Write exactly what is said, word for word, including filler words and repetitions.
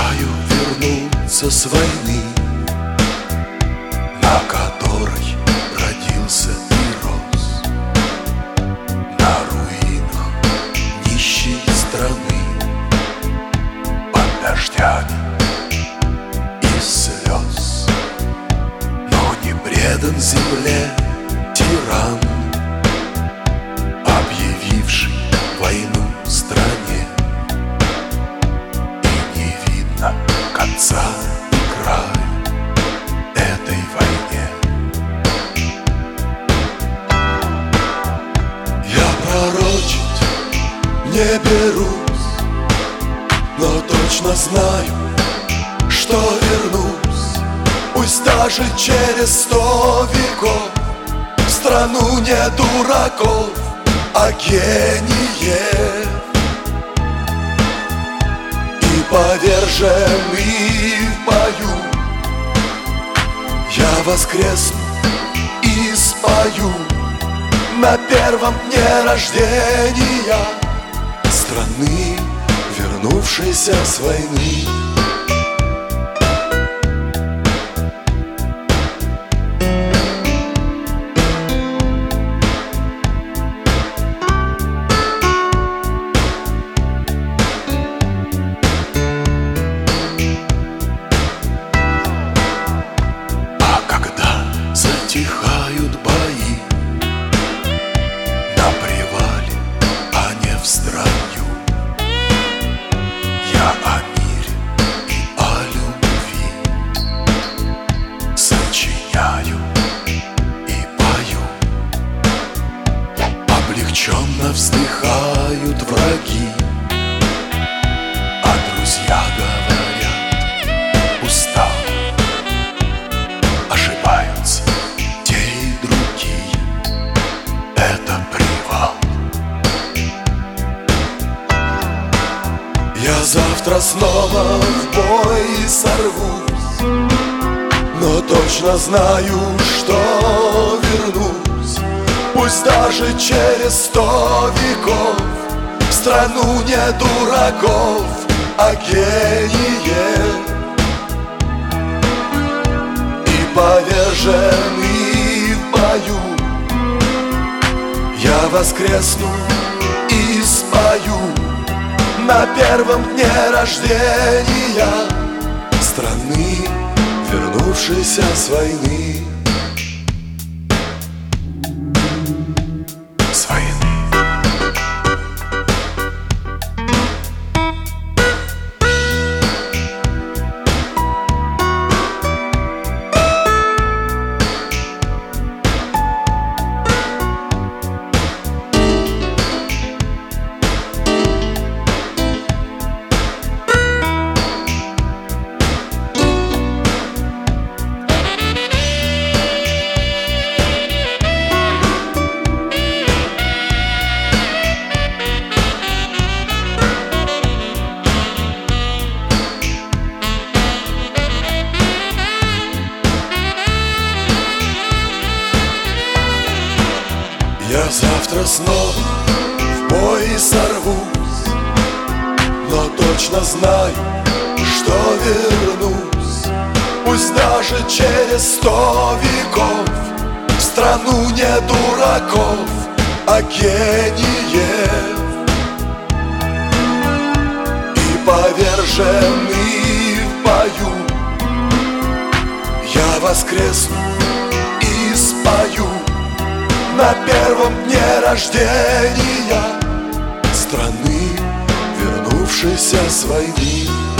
Мечтаю вернуться с войны, на которой родился и рос, на руинах нищей страны, под дождями и слез. Но не предан земле тиран, объявивший войну стране, и не видно конца и края этой войне. Я пророчить не берусь, но точно знаю, что вернусь, пусть даже через сто веков, в страну не дураков, а гениев. И поверженный в бою я воскресну и спою на первом дне рождения страны, вернувшейся с войны. Затихают бои на привале, а не в строю. Я о мире и о любви сочиняю и пою. Облегченно вздыхают враги, а друзья говорят: устал. Ошибаются те и другие, это привал. Я завтра снова в бой сорвусь, но точно знаю, что вернусь, пусть даже через сто веков, в страну не дураков, а гениев. Поверженный в бою я воскресну и спою на первом дне рождения страны, вернувшейся с войны. С войны. Я завтра снова в бой сорвусь, но точно знаю, что вернусь, пусть даже через сто веков, в страну не дураков, а гениев. И поверженный в бою я воскресну и спою на первом дне рождения страны, вернувшейся с войны.